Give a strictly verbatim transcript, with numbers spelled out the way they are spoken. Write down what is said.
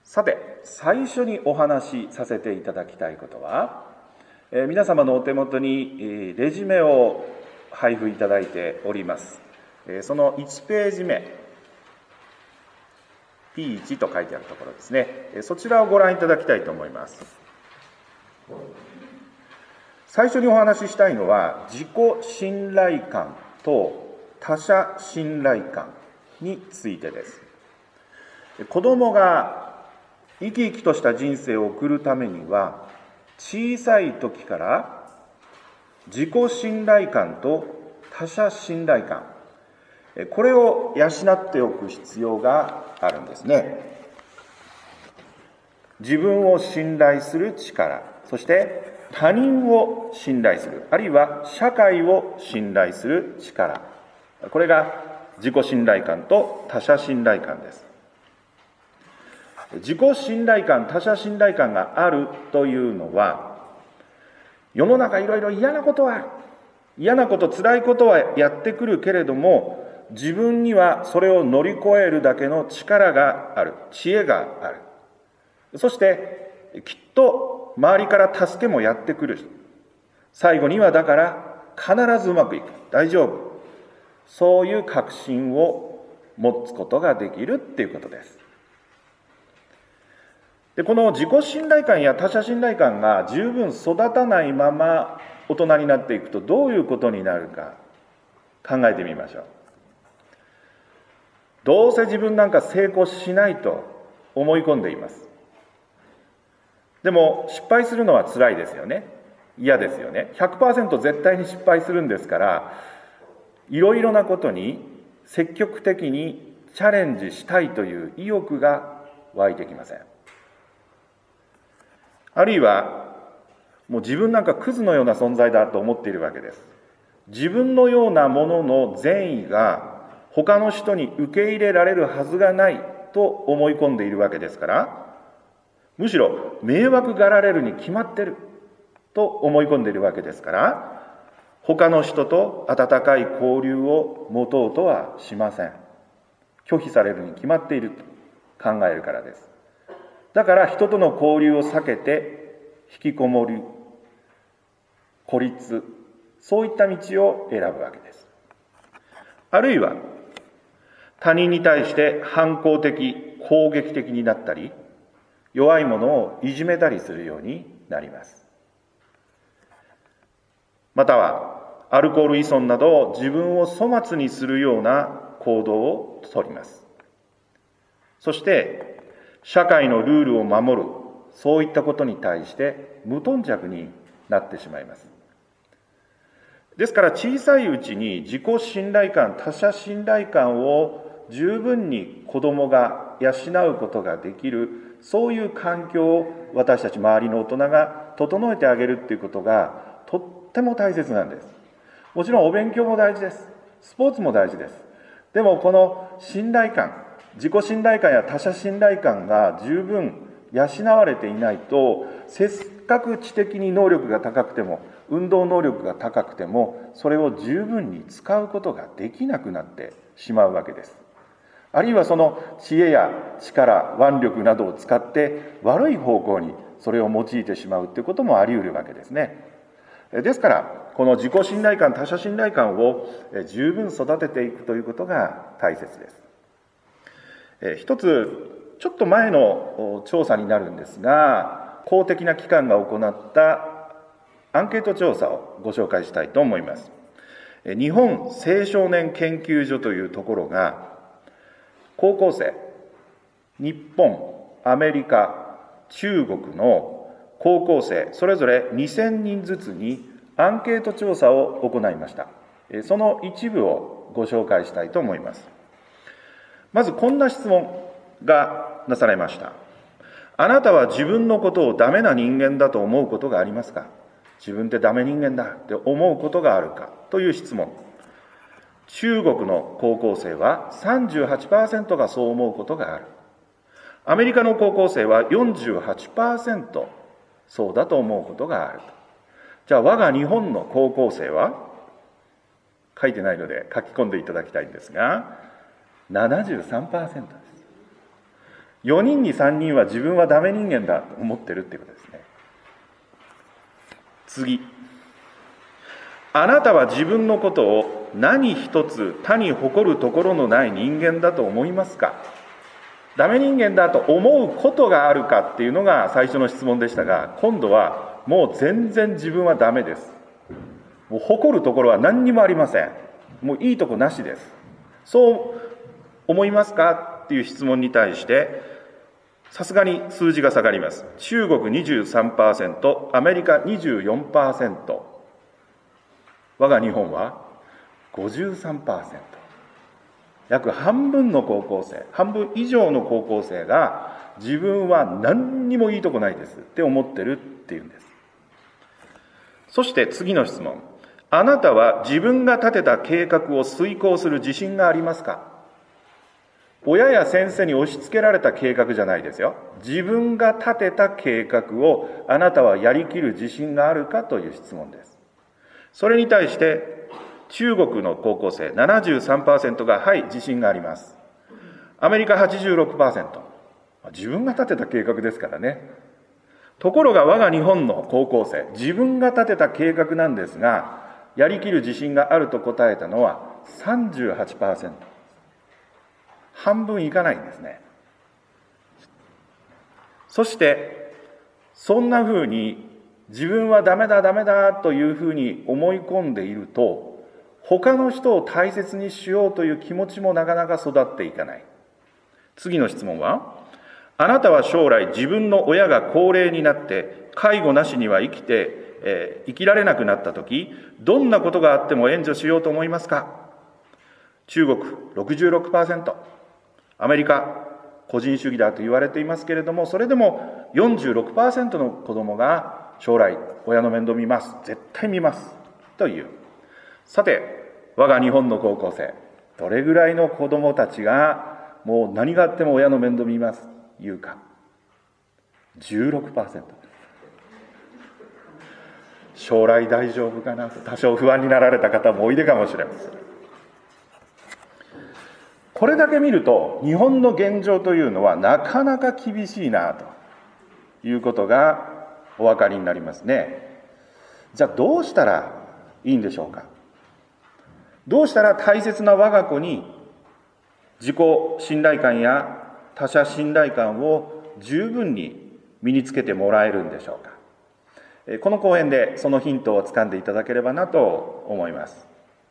さて、最初にお話しさせていただきたいことは、えー、皆様のお手元に、えー、レジュメを配布いただいております。えー、そのいちページ目、ピーワン と書いてあるところですね。えー、そちらをご覧いただきたいと思います。最初にお話ししたいのは、自己信頼感と他者信頼感についてです。子供が生き生きとした人生を送るためには、小さい時から自己信頼感と他者信頼感、これを養っておく必要があるんですね。自分を信頼する力、そして他人を信頼する、あるいは社会を信頼する力、これが自己信頼感と他者信頼感です。自己信頼感、他者信頼感があるというのは、世の中いろいろ嫌なことは、嫌なこと、辛いことはやってくるけれども、自分にはそれを乗り越えるだけの力がある、知恵がある。そしてきっと周りから助けもやってくる。最後にはだから必ずうまくいく、大丈夫。そういう確信を持つことができるっていうことです。で、この自己信頼感や他者信頼感が十分育たないまま大人になっていくとどういうことになるか考えてみましょう。どうせ自分なんか成功しないと思い込んでいます。でも失敗するのは辛いですよね。嫌ですよね。ひゃくパーセント 絶対に失敗するんですから、いろいろなことに積極的にチャレンジしたいという意欲が湧いてきません。あるいはもう自分なんかクズのような存在だと思っているわけです。自分のようなものの善意が他の人に受け入れられるはずがないと思い込んでいるわけですから、むしろ迷惑がられるに決まってると思い込んでいるわけですから、他の人と温かい交流を持とうとはしません。拒否されるに決まっていると考えるからです。だから人との交流を避けて引きこもり、孤立、そういった道を選ぶわけです。あるいは他人に対して反抗的、攻撃的になったり、弱い者をいじめたりするようになります。またはアルコール依存など自分を粗末にするような行動をとります。そして社会のルールを守る、そういったことに対して無頓着になってしまいます。ですから小さいうちに自己信頼感、他者信頼感を十分に子どもが養うことができる、そういう環境を私たち周りの大人が整えてあげるっていうことがとっても大切なんです。もちろんお勉強も大事です。スポーツも大事です。でもこの信頼感、自己信頼感や他者信頼感が十分養われていないと、せっかく知的に能力が高くても、運動能力が高くても、それを十分に使うことができなくなってしまうわけです。あるいはその知恵や力、腕力などを使って悪い方向にそれを用いてしまうということもあり得るわけですね。ですからこの自己信頼感、他者信頼感を十分育てていくということが大切です。一つちょっと前の調査になるんですが、公的な機関が行ったアンケート調査をご紹介したいと思います。日本青少年研究所というところが高校生、日本、アメリカ、中国の高校生それぞれにせんにんずつにアンケート調査を行いました。その一部をご紹介したいと思います。まずこんな質問がなされました。あなたは自分のことをダメな人間だと思うことがありますか？自分ってダメ人間だって思うことがあるかという質問。中国の高校生は さんじゅうはちパーセント がそう思うことがある。アメリカの高校生は よんじゅうはちパーセント そうだと思うことがある。じゃあ我が日本の高校生は、書いてないので書き込んでいただきたいんですが ななじゅうさんパーセント です。 よにんにさんにんは自分はダメ人間だと思ってるっていうことですね。次。あなたは自分のことを何一つ他に誇るところのない人間だと思いますか？ダメ人間だと思うことがあるかっていうのが最初の質問でしたが、今度はもう全然自分はダメです。もう誇るところは何にもありません。もういいとこなしです。そう思いますかっていう質問に対して、さすがに数字が下がります。中国 にじゅうさんパーセント、アメリカ にじゅうよんパーセント、我が日本は ごじゅうさんパーセント。約半分の高校生、半分以上の高校生が自分は何にもいいとこないですって思ってるっていうんです。そして次の質問。あなたは自分が立てた計画を遂行する自信がありますか？親や先生に押し付けられた計画じゃないですよ。自分が立てた計画をあなたはやりきる自信があるかという質問です。それに対して中国の高校生 ななじゅうさんパーセント がはい、自信があります。アメリカ はちじゅうろくパーセント、自分が立てた計画ですからね。ところが我が日本の高校生、自分が立てた計画なんですが、やりきる自信があると答えたのは さんじゅうはちパーセント。半分いかないんですね。そしてそんなふうに自分はダメだダメだというふうに思い込んでいると、他の人を大切にしようという気持ちもなかなか育っていかない。次の質問は、あなたは将来自分の親が高齢になって介護なしには生きて、えー、生きられなくなったとき、どんなことがあっても援助しようと思いますか？中国 ろくじゅうろくパーセント、アメリカ個人主義だと言われていますけれども、それでも よんじゅうろくパーセント の子供が将来親の面倒見ます、絶対見ますという。さて、我が日本の高校生、どれぐらいの子供たちがもう何があっても親の面倒見ます言うか？ じゅうろくパーセント。 将来大丈夫かなと多少不安になられた方もおいでかもしれません。これだけ見ると日本の現状というのはなかなか厳しいなということがお分かりになりますね。じゃあどうしたらいいんでしょうか。どうしたら大切な我が子に自己信頼感や他者信頼感を十分に身につけてもらえるんでしょうか。この講演でそのヒントをつかんでいただければなと思います。